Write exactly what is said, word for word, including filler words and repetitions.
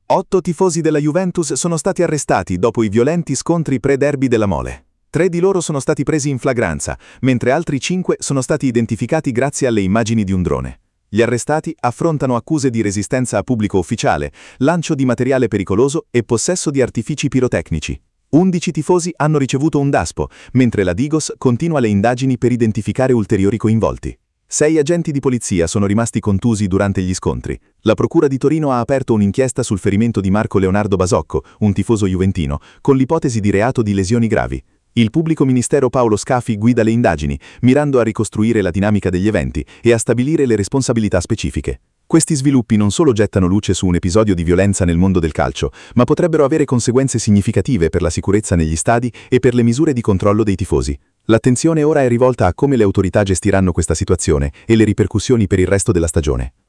Otto tifosi della Juventus sono stati arrestati dopo i violenti scontri pre-derby della Mole. Tre di loro sono stati presi in flagranza, mentre altri cinque sono stati identificati grazie alle immagini di un drone. Gli arrestati affrontano accuse di resistenza a pubblico ufficiale, lancio di materiale pericoloso e possesso di artifici pirotecnici. Undici tifosi hanno ricevuto un daspo, mentre la Digos continua le indagini per identificare ulteriori coinvolti. Sei agenti di polizia sono rimasti contusi durante gli scontri. La Procura di Torino ha aperto un'inchiesta sul ferimento di Marco Leonardo Basocco, un tifoso juventino, con l'ipotesi di reato di lesioni gravi. Il pubblico ministero Paolo Scafi guida le indagini, mirando a ricostruire la dinamica degli eventi e a stabilire le responsabilità specifiche. Questi sviluppi non solo gettano luce su un episodio di violenza nel mondo del calcio, ma potrebbero avere conseguenze significative per la sicurezza negli stadi e per le misure di controllo dei tifosi. L'attenzione ora è rivolta a come le autorità gestiranno questa situazione e le ripercussioni per il resto della stagione.